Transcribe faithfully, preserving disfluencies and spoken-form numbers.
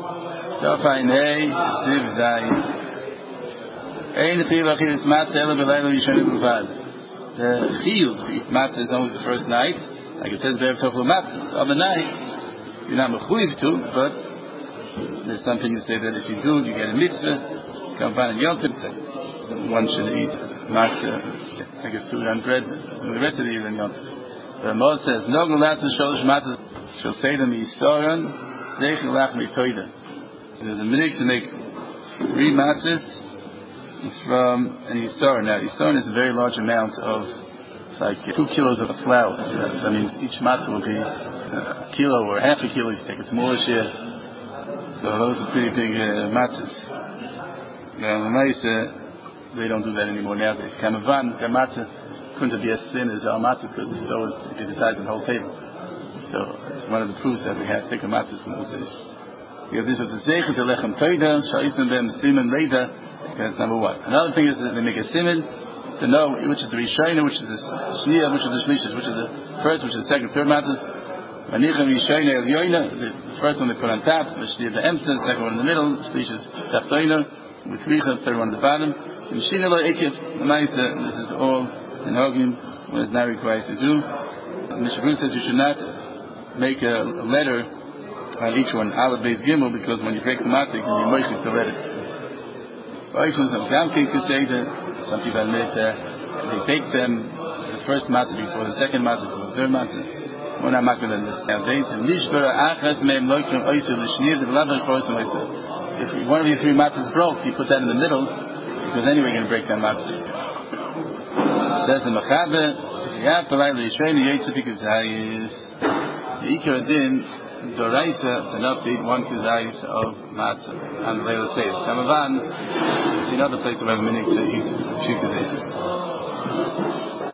Tafai Nei, Siv Zai. Ein Chiyuv Achilas Matzah Ela B'Layla Yishonim B'Vad. The Chiyuv to eat matzah is only the first night, like it says Be'ev Tochel Matzah. Other nights, you're not mechuyev to, but there's something to say that if you do, you get a mitzvah. Kampan and Yom Tov, one should eat matzah, like a sudan bread, the rest of the year in Yom Tov. The Moshe says, No Gulatz Sholosh Matzah shall say them Yisoran Zeich Lach Mitoida. There's a minute to make three matzahs from an Yisoran. Now, Yisoran is a very large amount of, it's like two kilos of flour. So that means each matzah will be a kilo or half a kilo. You take a smaller share. So those are pretty big uh, matzahs. Now, the mice, uh, they don't do that anymore nowadays. Kamavan, the matzah couldn't be as thin as our matzahs because it's so, it could be the size of the whole table. So it's one of the proofs that we had thicker matzahs in those days. Because this was a zeichen to lechem toida, sha'isna bem simen leida. That's number one. Another thing is that they make a simen to know which is the Rishayna, which is the Shniya, which is the Shlishis, which is the first, which is the second, third matzahs. Manichem Rishayna El Yoina, the first one they put on top, the Shniya the Emsa, the second one in the middle, Shlishis Tachtoina, the Kricha, the third one at the bottom. And Shina Lo Ekiv, the Maisa, this is all in Hogim, what is not required to do. Mishabru says you should not make a, a letter on each one, Aleph Beis Gimel, because when you break the matzah, you can be moichik to let it. Some people admit uh, they bake them the first matzah before the second matzah, before the third matzah. We're not making them this nowadays. If one of your three matzahs broke, you put that in the middle, because anyway you're going to break that matzah. Says the Mechaber, the Ikar Din, Doraisa, it's enough to eat one kizayis of matzah on the Leila state. Kamavan, you see another place where we have a minute to eat two kizayis.